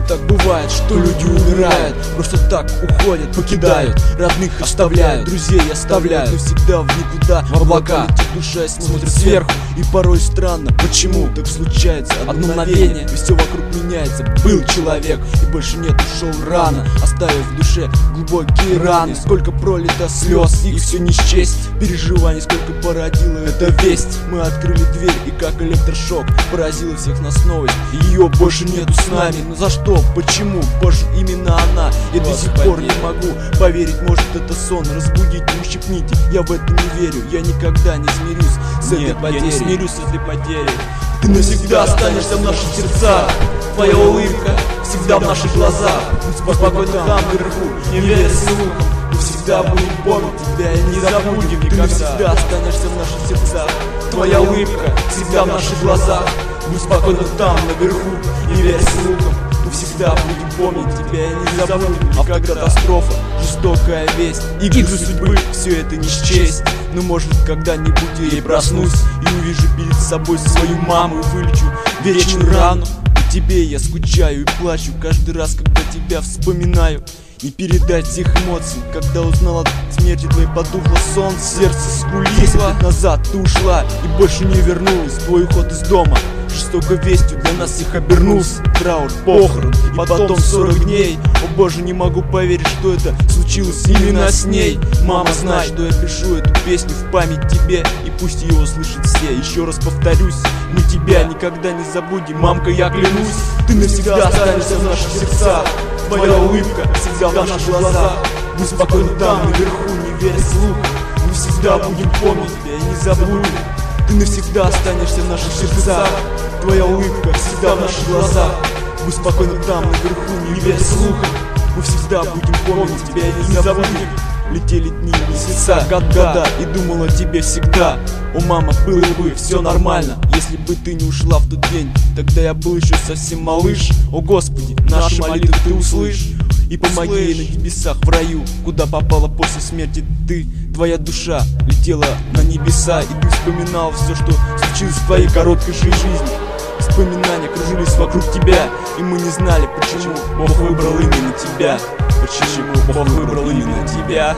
так бывает, что люди умирают, просто так уходят, покидают, родных оставляют, друзей оставляют, но всегда в никуда, в облака летит душа, смотрит сверху. И порой странно, почему так случается. Одно мгновение, и все вокруг меняется. Был человек, и больше нет, ушел рано, оставив в душе глубокие раны. Сколько пролито слез, их все не счесть, переживаний сколько породила эта весть. Мы открыли дверь, и как электрошок поразила всех нас новость. Ее больше нету с нами, но за что, почему, боже, именно она. Я до сих пор не могу поверить, может это сон. Разбудите, ущипните, я в это не верю. Я никогда не смирюсь с этой потерей. Я не смирюсь с этой потерей. Ты навсегда останешься в наших сердцах. Твоя улыбка всегда в наших глазах. Будь спокойно там наверху, не верь слухам. Мы всегда будем помнить тебя и не забудем никогда. Ты навсегда останешься в наших сердцах. Твоя улыбка всегда в наших глазах. Будь спокойно там наверху, не верь слухам. Мы всегда будем помнить тебя и не забудем. Автокатастрофа, жестокая весть, игры судьбы, все это не счесть. Но может когда-нибудь я ей проснусь и увижу перед собой свою маму, и вылечу вечную рану. По тебе я скучаю и плачу каждый раз, когда тебя вспоминаю. Не передать тех эмоций, когда узнала о смерти твоей, потухло солнце, сердце скулило. 10 лет назад ты ушла и больше не вернулась. Твой уход из дома жестокой вестью для нас всех обернулся. Траур, похорон и потом 40 дней. О боже, не могу поверить, что это случилось именно с ней. Мама, знай, что я пишу эту песню в память тебе, и пусть ее услышат все. Еще раз повторюсь, мы тебя никогда не забудем, мамка, я клянусь. Ты навсегда останешься в наших сердцах. Твоя улыбка всегда в наших глазах. Будь спокойно там наверху, не верь слухам. Мы всегда будем помнить тебя и не забудем. Ты навсегда останешься в наших сердцах. Твоя улыбка всегда в наших глазах. Будь спокойно там наверху, не верь слухам. Мы всегда будем помнить тебя и не забудем. Летели дни, месяца, года, и думал о тебе всегда. О, мама, было бы все нормально, если бы ты не ушла в тот день. Тогда я был еще совсем малыш. О Господи, наши молитвы ты услышь и помоги ей на небесах в раю, куда попала после смерти ты. Твоя душа летела на небеса, и ты вспоминал все, что случилось в твоей короткой жизни. Воспоминания кружились вокруг тебя, и мы не знали, почему Бог выбрал именно тебя. Почему Бог выбрал именно тебя.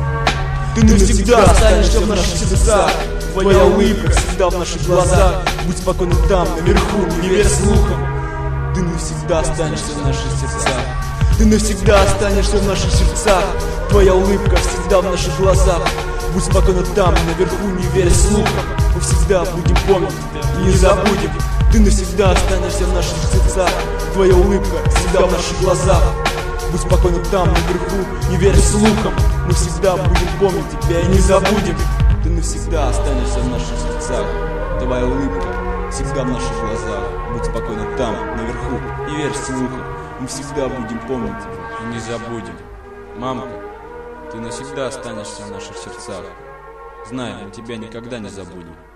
Ты навсегда останешься в наших сердцах. Твоя улыбка всегда в наших глазах. Будь спокойно там наверху, не верь слухам. Ты навсегда останешься в наших сердцах. Ты навсегда останешься в наших сердцах. Твоя улыбка всегда в наших глазах. Будь спокойно там наверху, не верь слухам. Мы всегда будем помнить и не забудем. Ты навсегда останешься в наших сердцах. Твоя улыбка всегда в наших глазах. Будь спокойно там наверху, не верь слухам. Мы всегда будем помнить тебя и не забудем. Ты навсегда останешься в наших сердцах. Твоя улыбка всегда в наших глазах. Будь спокойно там наверху, не верь слухам. Мы всегда будем помнить и не забудем. Мамка, ты навсегда останешься в наших сердцах. Знай, мы тебя никогда не забудем.